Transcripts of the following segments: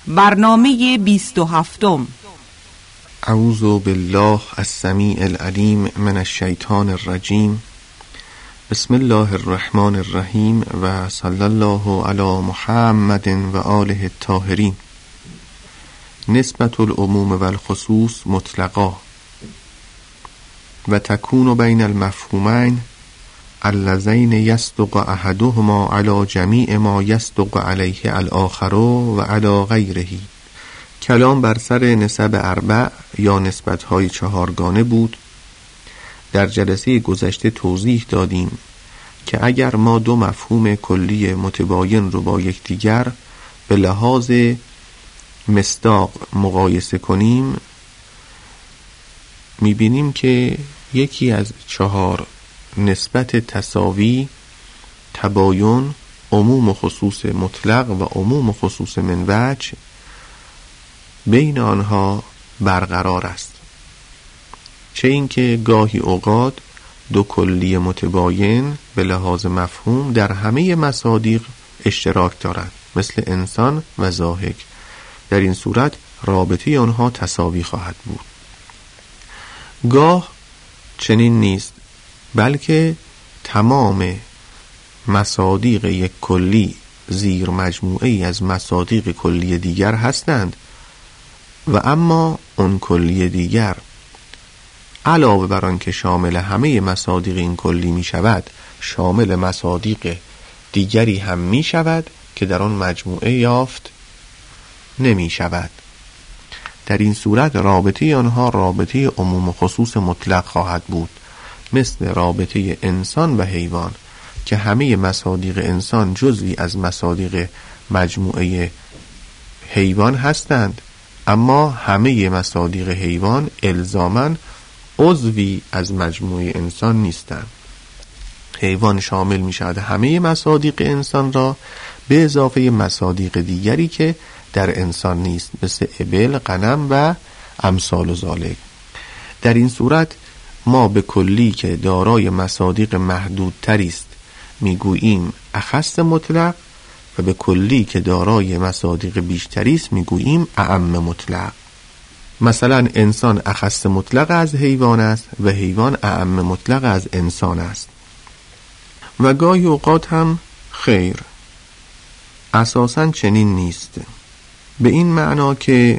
برنامه 27. اعوذ بالله السمیع العلیم من الشیطان الرجیم. بسم الله الرحمن الرحیم و صلی الله علی محمد و آله الطاهرین. نسبت العموم و الخصوص مطلقا و تکون بین المفهومین اللذین یصدق احدهما علی جمیع ما یصدق علیه الاخر و علی غیره. کلام بر سر نسب اربع یا نسبت‌های چهارگانه بود. در جلسه گذشته توضیح دادیم که اگر ما دو مفهوم کلی متباین رو با یکدیگر به لحاظ مصداق مقایسه کنیم، می‌بینیم که یکی از چهار نسبت تساوی، تباین، عموم و خصوص مطلق و عموم و خصوص من وجه بین آنها برقرار است. چه اینکه گاهی اوقات دو کلی متباین به لحاظ مفهوم در همه مصادیق اشتراک دارند، مثل انسان و ضاحک. در این صورت رابطه آنها تساوی خواهد بود. گاه چنین نیست، بلکه تمام مصادیق یک کلی زیر مجموعه ای از مصادیق کلی دیگر هستند و اما اون کلی دیگر علاوه بر آن که شامل همه مصادیق این کلی می شود، شامل مصادیق دیگری هم می شود که در آن مجموعه یافت نمی شود. در این صورت رابطه آنها رابطه عموم و خصوص مطلق خواهد بود، مثل رابطه انسان و حیوان که همه مصادیق انسان جزئی از مصادیق مجموعه حیوان هستند، اما همه مصادیق حیوان الزاماً عضوی از مجموعه انسان نیستند. حیوان شامل می شود همه مصادیق انسان را به اضافه مصادیق دیگری که در انسان نیست، مثل ابل، غنم و امثال ذالک. در این صورت ما به کلی که دارای مصادیق محدودتری است میگوییم اخص مطلق و به کلی که دارای مصادیق بیشتری است میگوییم اعم مطلق. مثلا انسان اخص مطلق از حیوان است و حیوان اعم مطلق از انسان است. و گاهی اوقات هم خیر، اساساً چنین نیست، به این معنا که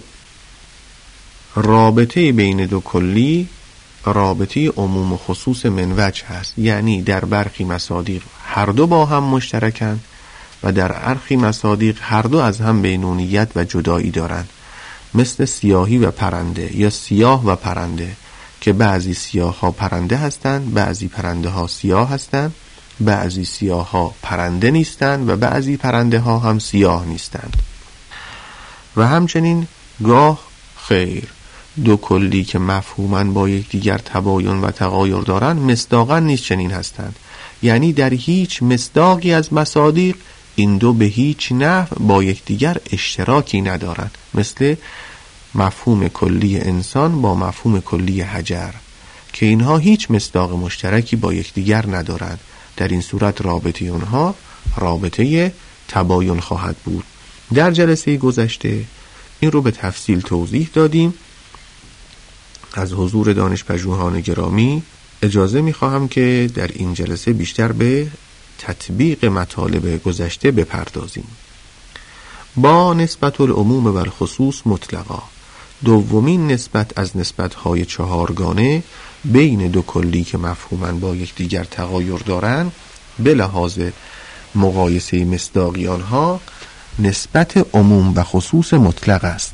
رابطه بین دو کلی رابطه عموم و خصوص من وجه هست، یعنی در برخی مصادیق هر دو با هم مشترکند و در برخی مصادیق هر دو از هم بینونیت و جدایی دارند، مثل سیاهی و پرنده یا سیاه و پرنده که بعضی سیاه ها پرنده هستند، بعضی پرنده ها سیاه هستند، بعضی سیاه ها پرنده نیستند و بعضی پرنده ها هم سیاه نیستند. و همچنین گاه خیر، دو کلی که مفهوماً با یکدیگر تباین و تغایر دارند مصداقاً نیز چنین هستند، یعنی در هیچ مصداقی از مصادیق این دو به هیچ نحو با یکدیگر اشتراکی ندارند، مثل مفهوم کلی انسان با مفهوم کلی حجر که اینها هیچ مصداق مشترکی با یکدیگر ندارند. در این صورت رابطه اونها رابطه تباین خواهد بود. در جلسه گذشته این رو به تفصیل توضیح دادیم. از حضور دانشپژوهان گرامی اجازه می‌خواهم که در این جلسه بیشتر به تطبیق مطالب گذشته بپردازیم. با نسبت العموم و الخصوص مطلقا، دومین نسبت از نسبت‌های چهارگانه بین دو کلی که مفهوماً با یکدیگر تغایر دارند به لحاظ مقایسه مصداقی آنها نسبت عموم و خصوص مطلق است.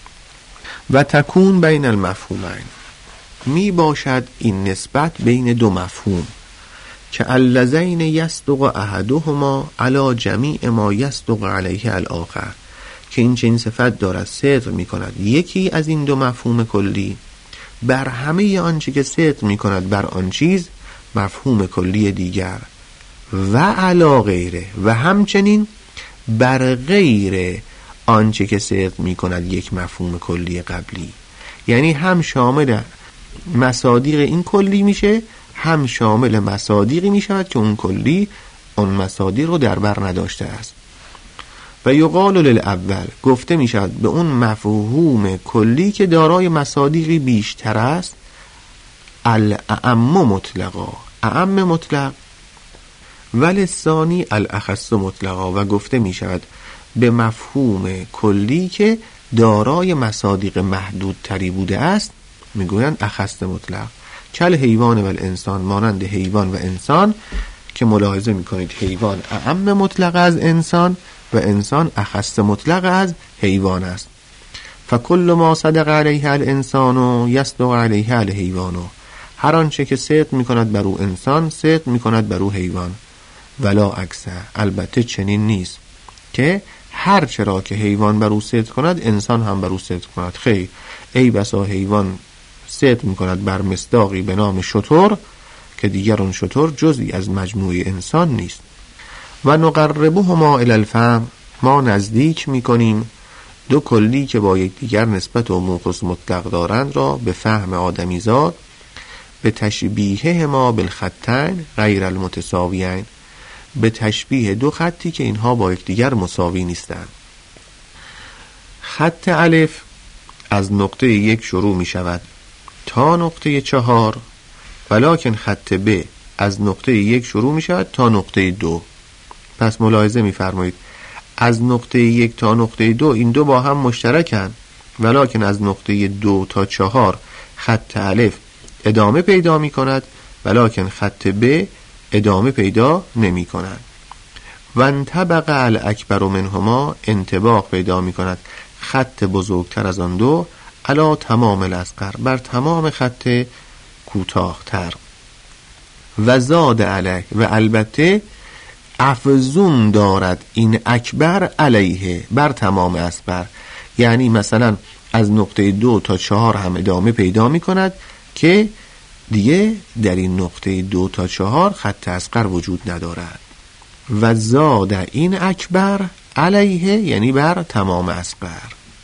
و تکون بین المفهومین، می باشد این نسبت بین دو مفهوم که اللذین یصدق احدهما علی جمیع ما یصدق علیه الاخر، که این چنین صفت دارد صدق می کند یکی از این دو مفهوم کلی بر همه آنچه که صدق می کند بر آن چیز مفهوم کلی دیگر، و علی غیره، و همچنین بر غیر آنچه که صدق می کند یک مفهوم کلی قبلی. یعنی هم شامل مصادیق این کلی میشه، هم شامل مصادیقی می شود که اون کلی اون مصادیق رو در بر نداشته است. و یقال للاول، گفته می شود به اون مفهوم کلی که دارای مصادیقی بیشتر است، الاعم مطلقا، اعم مطلق، ولثانی الاخص مطلقا، و گفته می شود به مفهوم کلی که دارای مصادیق محدود تری بوده است میگویند اخص مطلق. کل حیوان و الانسان، مانند حیوان و انسان که ملاحظه میکنید حیوان اعم مطلق از انسان و انسان اخص مطلق از حیوان است. فکل ما صدق علیه الانسان یصدق علیه الحیوان، هر آنچه که صدق میکند بر او انسان صدق میکند بر او حیوان. ولا عکسه، البته چنین نیست که هر چرا که حیوان بر او صدق کند انسان هم بر او صدق کند. خیر، ای بسا حیوان صدق میکند بر مصداقی به نام شتر که دیگر اون شتر جزئی از مجموعه انسان نیست. و نقربهما الی الفهم، ما نزدیک میکنیم دو کلی که با یکدیگر نسبت و موخص مطلق دارند را به فهم آدمیزاد، به تشبیه ما بالخطین غیر المتساویین، به تشبیه دو خطی که اینها با یکدیگر مساوی نیستند. خط الف از نقطه 1 شروع می شود تا نقطه 4، ولکن خط ب از نقطه 1 شروع می شود تا نقطه 2. پس ملاحظه می فرمایید از نقطه 1 تا نقطه 2 این دو با هم مشترکن، ولکن از نقطه 2 تا 4 خط الف ادامه پیدا می کند، ولکن خط ب ادامه پیدا نمی کند. و انطبق الاکبر منهما، انطباق پیدا می کند خط بزرگتر از آن دو، علی تمام الاصغر، بر تمام خط کوتاه‌تر. و زاد علیه، و البته افزون دارد این اکبر علیه بر تمام اصغر، یعنی مثلا از نقطه 2 تا 4 هم ادامه پیدا می کند که دیگه در این نقطه 2 تا 4 خط اصغر وجود ندارد. و زاد این اکبر علیه یعنی بر تمام اصغر.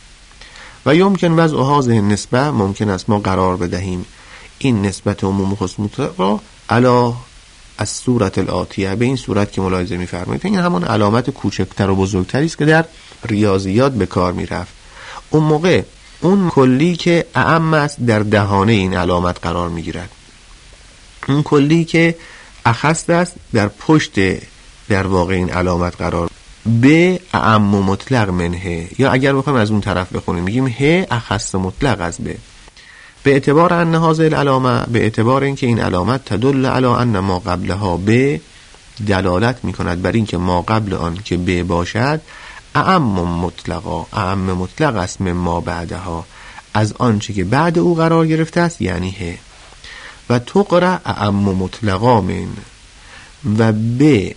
و یمکن وضع هذه النسبه، ممکن است ما قرار بدهیم این نسبت عموم خصوص مطلق را علی از صورت الاتیه، به این صورت که ملاحظه می‌فرمایید. این همان علامت کوچکتر و بزرگتری است که در ریاضیات به کار می‌رفت. اون موقع اون کلی که اعم است در دهانه این علامت قرار می‌گیرد، اون کلی که اخص است در پشت در واقع این علامت قرار به اعم مطلق منه، یا اگر بخوایم از اون طرف بخونیم میگیم ه اخص مطلق از به اعتبار ان هذه العلامه، به اعتبار اینکه این علامت تدل علی ان ما قبلها به، دلالت میکند بر اینکه ما قبل آن که به باشد اعم مطلقا، اعم مطلق است مما بعدها، از آنچه که بعد او قرار گرفته است، یعنی ه. و تقرأ اعم مطلقا من، و به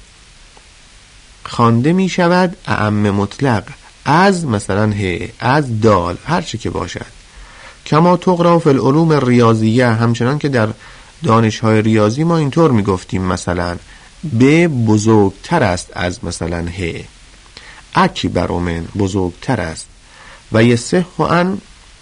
خوانده می شود اعم مطلق از مثلا ه، از دال، هر چه که باشد. کما تقرأ فی العلوم الریاضیه، همچنان که در دانش‌های ریاضی ما اینطور می گفتیم مثلا به بزرگتر است از مثلا ه، اکبر من بزرگتر است. و یصح ان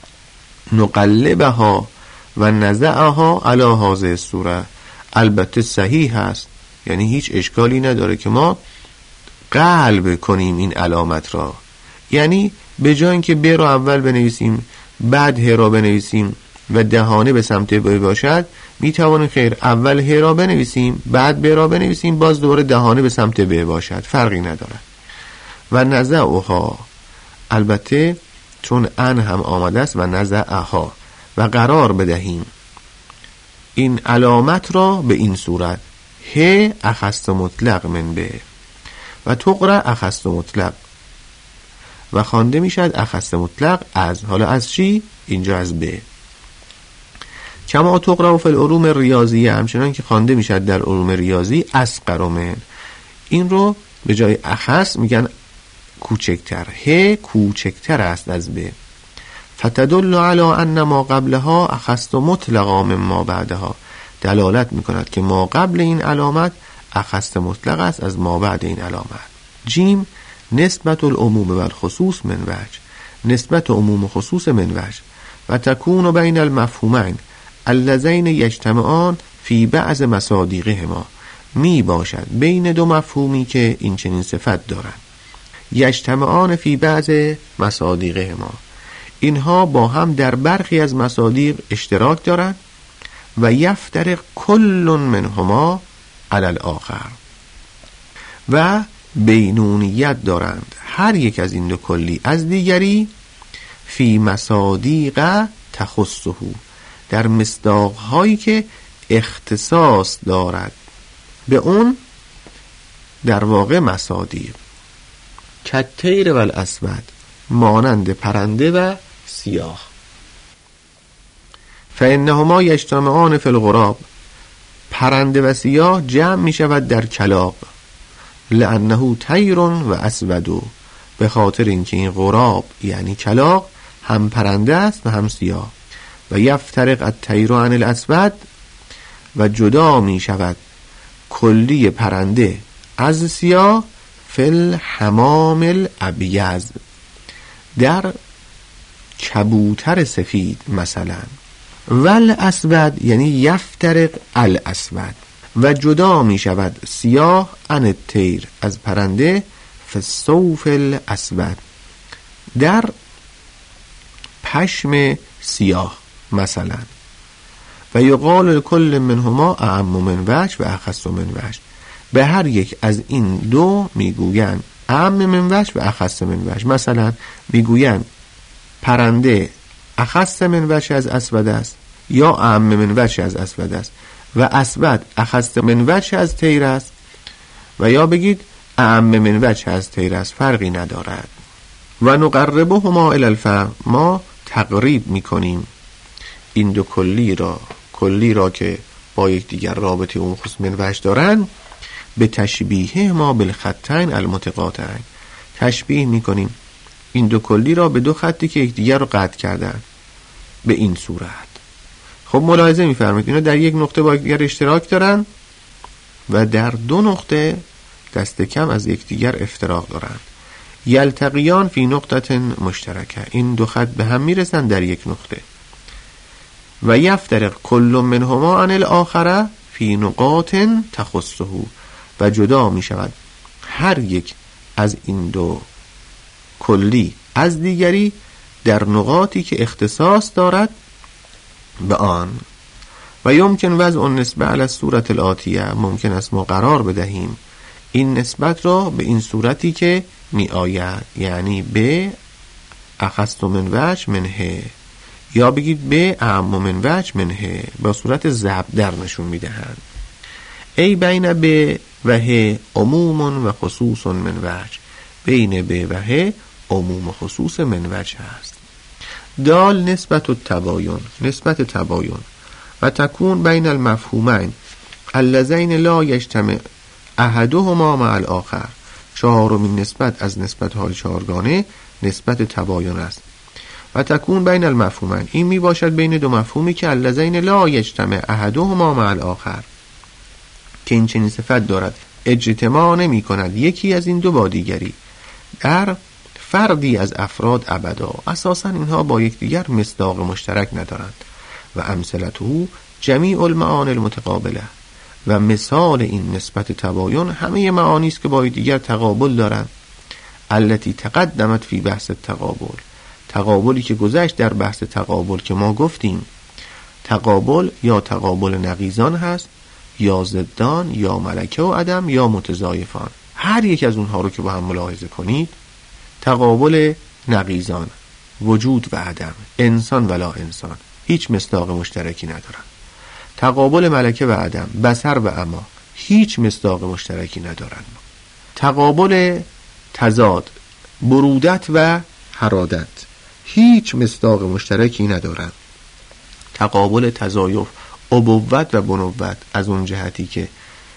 نقلبها و نزعها علی هذه الصوره، البته صحیح است، یعنی هیچ اشکالی نداره که ما قلب کنیم این علامت را، یعنی به جای اینکه ب را اول بنویسیم بعد ه را بنویسیم و دهانه به سمت ب باشد، می توانیم خیر اول ه را بنویسیم بعد ب را بنویسیم باز دوباره دهانه به سمت ب باشد، فرقی نداره. و نزعها، البته چون ان هم آمده است، و نزعها، و قرار بدهیم این علامت را به این صورت ه اخص مطلق من به، و تقرأ اخص مطلق، و خوانده میشد اخص مطلق از، حالا از چی؟ اینجا از به. کما تقرأ فی العلوم الریاضیه، همچنان که خوانده میشد در علوم ریاضی اصغر من، این رو به جای اخص میگن کوچکتر، ه کوچکتر است از به. فتدل علی ان ما قبلها اخص مطلقا مما بعدها، دلالت میکند که ما قبل این علامت اخص مطلق است از ما بعد این علامت. جیم نسبت العموم و الخصوص من وجه، نسبت عموم و خصوص من وجه. و تکون بین المفهومین اللذین یجتمعان فی بعض مصادیقهما، می باشد بین دو مفهومی که این چنین صفت دارند، یجتمعان فی بعض مصادیقهما، اینها با هم در برخی از مصادیق اشتراک دارند و یفترق کل منهما علی الاخر، و بینونیت دارند هر یک از این دو کلی از دیگری فی مصادیق تخصه، در مصداق‌هایی که اختصاص دارد به اون در واقع مصادیق. کالطیر و الاسود، مانند پرنده و سیاه. فانهما یجتمعان فی الغراب، پرنده و سیاه جمع می شود در کلاغ. لانه طیر و اسود، به خاطر اینکه این غراب یعنی کلاغ هم پرنده است و هم سیاه. و یفترق الطیر عن الاسود، و جدا می شود کلی پرنده از سیاه فی الحمام الابیض، در کبوتر سفید مثلا. والاسود یعنی یفترق الاسود، و جدا می شود سیاه عن الطیر از پرنده فی الصوف الاسود، در پشم سیاه مثلا. و یقال لکل منهما اعم من وجه و اخص من وجه، به هر یک از این دو میگویند اعم من وجه و اخص من وجه. مثلا میگویند پرنده اخص من وجه از اسود است یا اعم من وجه از اسود است، و اسود اخص من وجه از طیر است، و یا بگید اعم من وجه از طیر است، فرقی ندارد. و نقربهما الی الفهم، ما تقریب میکنیم این دو کلی را که با یکدیگر رابطه اون خصوص من وجه دارن، به تشبیه ما بالخطین المتقاطعین، تشبیه میکنیم این دو کلی را به دو خطی که یکدیگر رو قطع کردن به این صورت. خب ملاحظه میفرمایید اینا در یک نقطه با یکدیگر اشتراک دارن و در دو نقطه دست کم از یکدیگر افتراق دارن. یلتقیان فی نقطه مشترکه، این دو خط به هم میرسن در یک نقطه. و یفترق کل منهما عن الاخره فی نقاط تخصه، و جدا می شود هر یک از این دو کلی از دیگری در نقاطی که اختصاص دارد به آن. و یمکن وضع النسبه علی الصورة الآتیه، ممکن است ما قرار بدهیم این نسبت را به این صورتی که می آید، یعنی به اخص من وجه منه، یا بگید به اعم من وجه منه، با صورت ضرب در نشون میدهند. ای بین به و ه عموم و خصوص من وجه، بین به و ه عموم و خصوص من وجه است. دال نسبت التباین، نسبت تباین. و تکون بین المفهومین اللذین لا یجتمع احدهما مع الاخر، چهارمین نسبت از نسبت‌های چهارگانه نسبت تباین است. و تکون بین المفهومین، این می باشد بین دو مفهومی که اللذین لا یجتمع احدهما مع الاخر، که این چنین صفت دارد اجتماع نمی کند یکی از این دو با دیگری در فردی از افراد ابدا، اساسا اینها با یکدیگر مصداق مشترک ندارند. و امثلته جمیع المعانی المتقابله، و مثال این نسبت تباین همه معانی است که با یکدیگر تقابل دارند. التي تقدمت فی بحث التقابل، تقابلی که گذشت در بحث تقابل که ما گفتیم تقابل یا تقابل نقیضان هست، یا ضدان، یا ملکه و عدم، یا متضایفان. هر یک از اونها رو که با هم ملاحظه کنید، تقابل نقیضان وجود و عدم، انسان ولا انسان، هیچ مصداق مشترکی ندارن. تقابل ملکه و عدم، بصر و عمی، هیچ مصداق مشترکی ندارن. تقابل تضاد، برودت و حرادت، هیچ مصداق مشترکی ندارن. تقابل تضایف، ابوت و بنوت، از اون جهتی که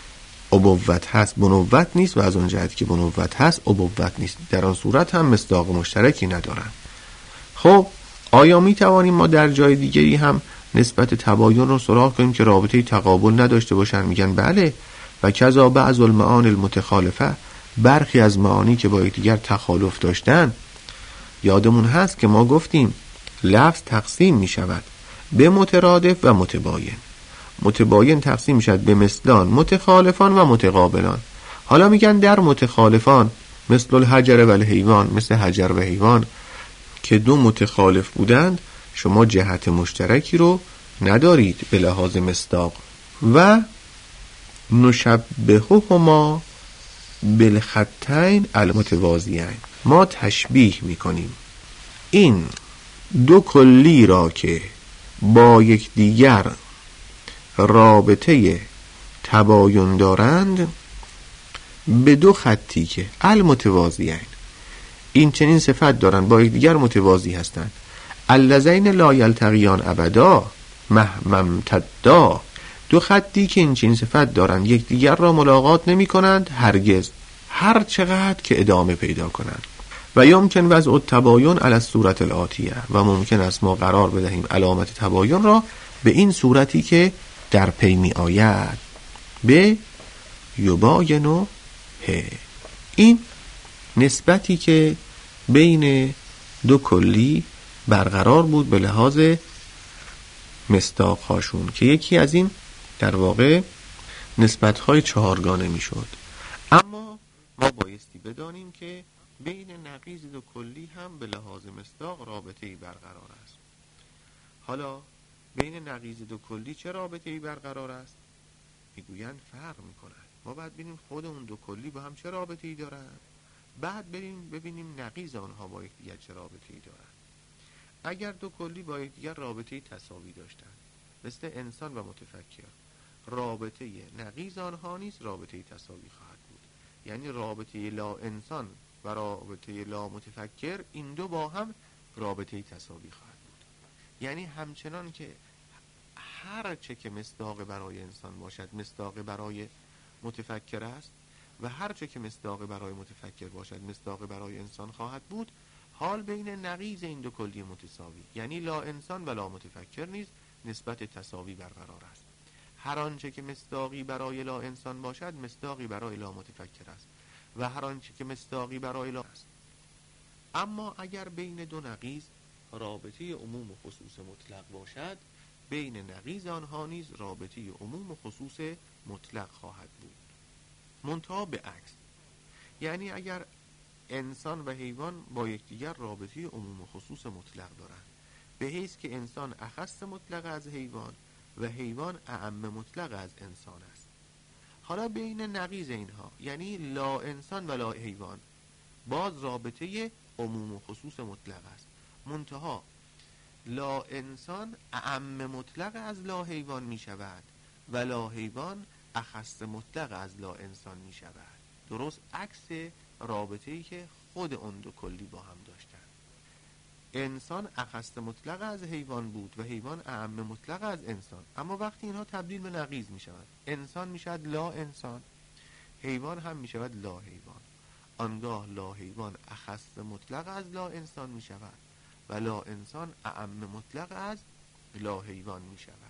ابوت هست بنوت نیست، و از اون جهتی که بنوت هست ابوت نیست، در آن صورت هم مصداق مشترکی ندارن. خب آیا می توانیم ما در جای دیگری هم نسبت تباین رو سراغ کنیم که رابطه تقابل نداشته باشن؟ میگن بله. و کذا بعض المعانی المتخالفه، برخی از معانی که با یکدیگر تخالف داشتن، یادمون هست که ما گفتیم لفظ تقسیم می شود به مترادف و متباین. متباین تقسیم می شود به مثلان، متخالفان و متقابلان. حالا میگن در متخالفان مثل الحجر و الحیوان، مثل حجر و حیوان که دو متخالف بودند، شما جهت مشترکی رو ندارید به لحاظ مصداق. و نشبههما بالخطین المتوازیین، ما تشبیه میکنیم این دو کلی را که با یکدیگر رابطه تباین دارند به دو خطی که المتوازیین، این چنین صفت دارند، با یکدیگر متوازی هستند. اللذین لا یلتقیان ابدا مهما امتدا، دو خطی که این چنین صفت دارند، یکدیگر را ملاقات نمی کنند هرگز، هر چقدر که ادامه پیدا کنند. و یمکن وضع التباین علی الصورت الآتیه، و ممکن است ما قرار بدهیم علامت تباین را به این صورتی که در پی می آید، به یباینو ه، این نسبتی که بین دو کلی برقرار بود به لحاظ مصداق‌هاشون، که یکی از این در واقع نسبت‌های چهارگانه میشد. اما ما بایستی بدانیم که بین نقیض دو کلی هم به لحاظ مصداق رابطه‌ای برقرار است. حالا بین نقیض دو کلی چه رابطه‌ای برقرار است؟ میگویند فرق می‌کند. ما باید ببینیم خود اون دو کلی با هم چه رابطه‌ای دارند، بعد بریم ببینیم نقیض آنها با یکدیگر چه رابطه‌ای دارند. اگر دو کلی با یکدیگر رابطه‌ای تساوی داشتند، مثل انسان و متفکر، رابطه نقیض آنها نیز رابطه تساوی خواهد بود. یعنی رابطه لا انسان و رابطه لا متفکر، این دو با هم رابطه تساوی خواهد بود. یعنی همچنان که هر چه که مصداق برای انسان باشد مصداق برای متفکر است، و هر چه که مصداق برای متفکر باشد مصداق برای انسان خواهد بود، حال بین نقیض این دو کلی متساوی، یعنی لا انسان و لا متفکر نیز نسبت تساوی برقرار است. هر آنچه که مصداقی برای لا انسان باشد مصداقی برای لا متفکر است، و هر آنچه که مصداقی برای لا است. اما اگر بین دو نقیض رابطه عموم و خصوص مطلق باشد، بین نقیض آنها نیز رابطه عموم و خصوص مطلق خواهد بود، منتها به عکس. یعنی اگر انسان و حیوان با یکدیگر رابطه عموم و خصوص مطلق دارند، به حیث که انسان اخص مطلق از حیوان و حیوان اعم مطلق از انسان است. حالا بین نقیض اینها، یعنی لا انسان و لا حیوان، باز رابطه عموم و خصوص مطلق است، منتها لا انسان اعم مطلق از لا حیوان می شود و لا حیوان اخص مطلق از لا انسان می شود. درست عکس رابطه‌ای که خود اون دو کلی با هم داشتن. انسان اخص مطلق از حیوان بود و حیوان اعم مطلق از انسان، اما وقتی اینها تبدیل به نقیض می شود، انسان می شود لا انسان، حیوان هم می شود لا حیوان، آنگاه لا حیوان اخص مطلق از لا انسان می شود و لا انسان اعم مطلق از لا حیوان می شود.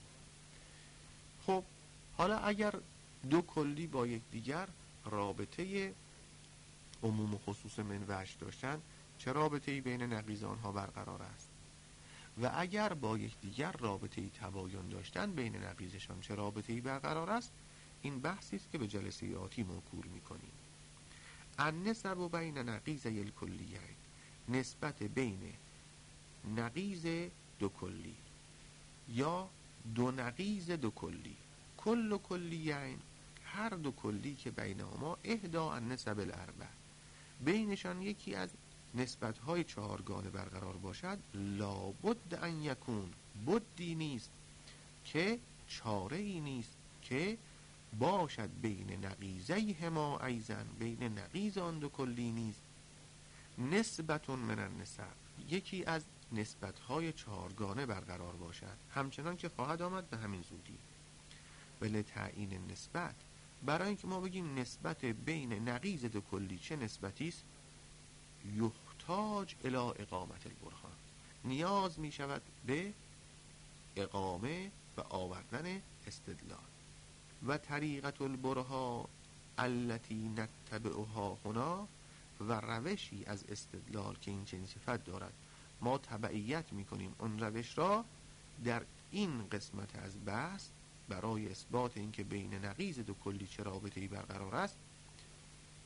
خب حالا اگر دو کلی با یکدیگر رابطه عموم و خصوص منوچ داشتن، چه رابطه‌ای بین نقیض آنها برقرار است؟ و اگر با یکدیگر رابطه‌ای تباین داشتن، بین نقیضشان چه رابطه‌ای برقرار است؟ این بحثی است که به جلسه آتی موکول می‌کنیم. النسب بین نقیضی الکلیین، نسبت بین نقیض دو کلی یا دو نقیض دو کلی. کل کلیین، هر دو کلی که بینهما احدا النسب الاربع، بینشان یکی از نسبت‌های چهارگانه برقرار باشد، لابد ان یکون، بدی نیست که چاره‌ای نیست که باشد بین نقیضیهما ایضا، بین نقیض آن دو کلی نیست نسبت من النسب، یکی از نسبت‌های چهارگانه برقرار باشد، همچنان که خواهد آمد به همین زودی. ولی تعیین نسبت، برای اینکه ما بگیم نسبت بین نقیض دو کلی چه نسبتی است، یحتاج الی اقامت البرهان، نیاز می شود به اقامه و آوردن استدلال. و طریقت البرهان التي نتبعها هنا، و روشی از استدلال که این چنین صفت دارد ما تبعیت می کنیم اون روش را در این قسمت از بحث برای اثبات اینکه بین نقیض دو کلی چه رابطه‌ای برقرار است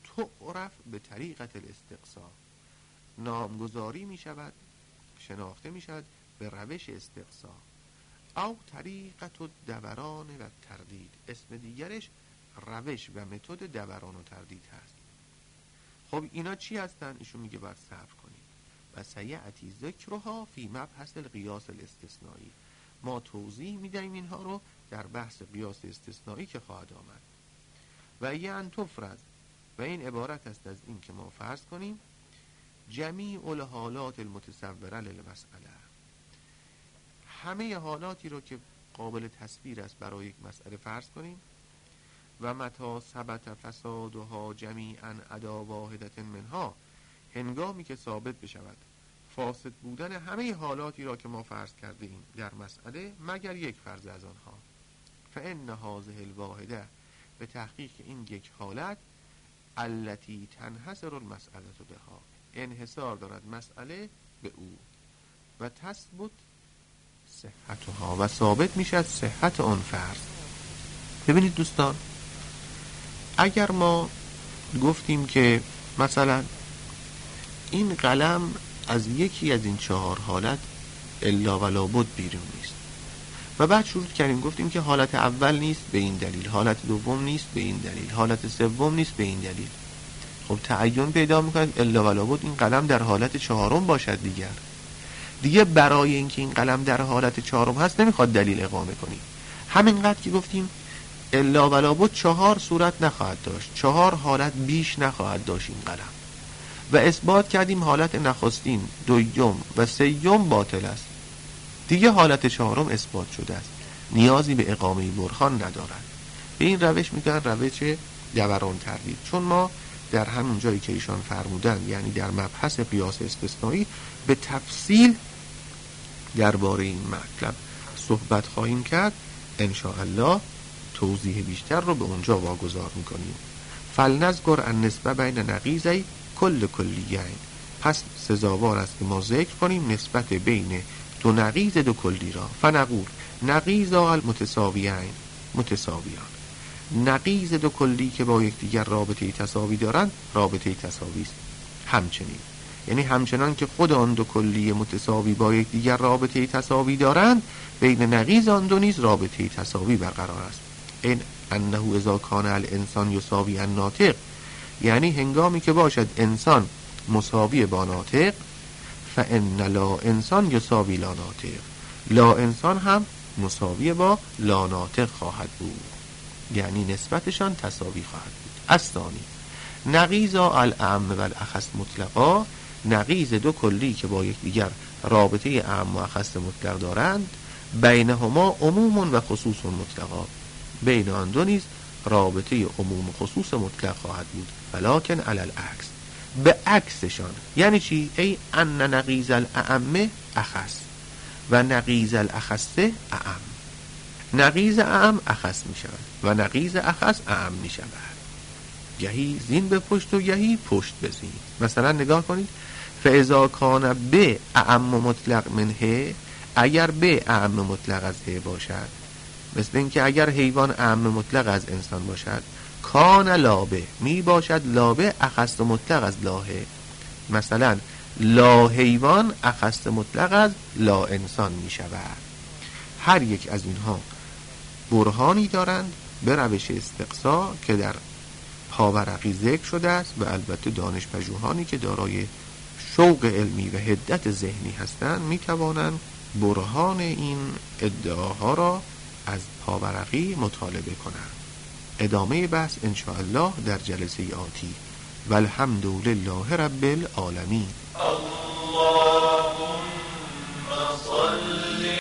تعرف به طریقت الاستقصا، نامگذاری می شود، شناخته می شود به روش استقصا. او طریقت الدوران و تردید، اسم دیگرش روش و متد دوران و تردید هست. خب اینا چی هستن؟ ایشون میگه باید صبر کنیم. و سیأتی ذکرها فی مبحث القیاس الاستثنایی، ما توضیح میدیم اینها رو در بحث قیاس استثنایی که خواهد آمد. و یعن تفرض، و این عبارت است از این که ما فرض کنیم جمیع الحالات المتصوره للمسئله، همه حالاتی رو که قابل تصویر است برای یک مسئله فرض کنیم. و متی ثبت فسادها جمیعا عدا واحدة منها، هنگامی که ثابت بشود فاسد بودن همه حالاتی را که ما فرض کرده ایم در مسئله مگر یک فرض از آنها، فإن هذه الواحده، به تحقیق این یک حالت، التي تنحصر المسأله بها، انحصار دارد مسئله به او، و تثبت صحتها، و ثابت میشد صحت آن فرض. ببینید دوستان، اگر ما گفتیم که مثلا این قلم از یکی از این 4 حالت الا ولا بد بیرون نیست، و بعد شروع کردیم گفتیم که حالت اول نیست به این دلیل، حالت دوم نیست به این دلیل، حالت سوم نیست به این دلیل، خب تعین پیدا میکنه الا ولا بد این قلم در حالت 4 باشد. دیگه برای اینکه این قلم در حالت 4 هست نمیخواد دلیل اقامه کنیم، همینقدر که گفتیم الا ولا بد 4 صورت نخواهد داشت، 4 حالت بیش نخواهد داشت این قلم، و اثبات کردیم حالت نخستین، دوم و سوم باطل است، دیگه حالت 4 اثبات شده است، نیازی به اقامه برهان ندارد. به این روش میگن روش دوران تردید، چون ما در همون جایی که ایشان فرمودن، یعنی در مبحث قیاس استثنایی، به تفصیل درباره این مطلب صحبت خواهیم کرد. ان شاء الله توضیح بیشتر رو به اونجا واگذار میکنیم. فلنذکر النسبه بین نقیضی کل کلیین، پس سزاوار است که ما ذکر کنیم نسبت بین دو نقیض دو کلی را. فنقول نقیضا المتساویین، متساویان، نقیض دو کلی که با یکدیگر رابطه تساوی دارند رابطه تساوی است. همچنین، یعنی همچنان که خود آن دو کلی متساوی با یکدیگر رابطه تساوی دارند، بین نقیض آن دو نیز رابطه تساوی برقرار است. این انه اذا کان الانسان یساوی الناطق، یعنی هنگامی که باشد انسان مساوی با ناطق، فان لا انسان یساوی لا ناطق، لا انسان هم مساوی با لا ناطق خواهد بود، یعنی نسبتشان تساوی خواهد بود. الثانی نقیضا الاعم و الاخص مطلقا، نقیض دو کلی که با یکدیگر رابطه اعم و اخص مطلق دارند، بینهما عموم و خصوص مطلقا، بین آن دو نیز رابطه عموم و خصوص مطلق خواهد بود، ولکن علی العکس، به عکسشان. یعنی چی؟ ای ان نقیض الاعم اخص و نقیض الاخص اعم، نقیض اعم اخص می شود و نقیض اخص اعم می شود، گهی زین به پشت و گهی پشت به زین. مثلا نگاه کنید، فاذا کان به اعم مطلق منه، اگر به اعم مطلق از ه باشد، مثل اینکه اگر حیوان اعم مطلق از انسان باشد، کان لابه می باشد لابه اخص مطلق از لاهه، مثلا لا حیوان اخص مطلق از لا انسان می شود. هر یک از اینها برهانی دارند به روش استقصا که در پاورقی ذکر شده است، و البته دانش پژوهانی که دارای شوق علمی و حدت ذهنی هستند می توانند برهان این ادعاها را از پاورقی مطالبه کنند. ادامه بحث ان شاء الله در جلسه آتی. والحمد لله رب العالمین. الله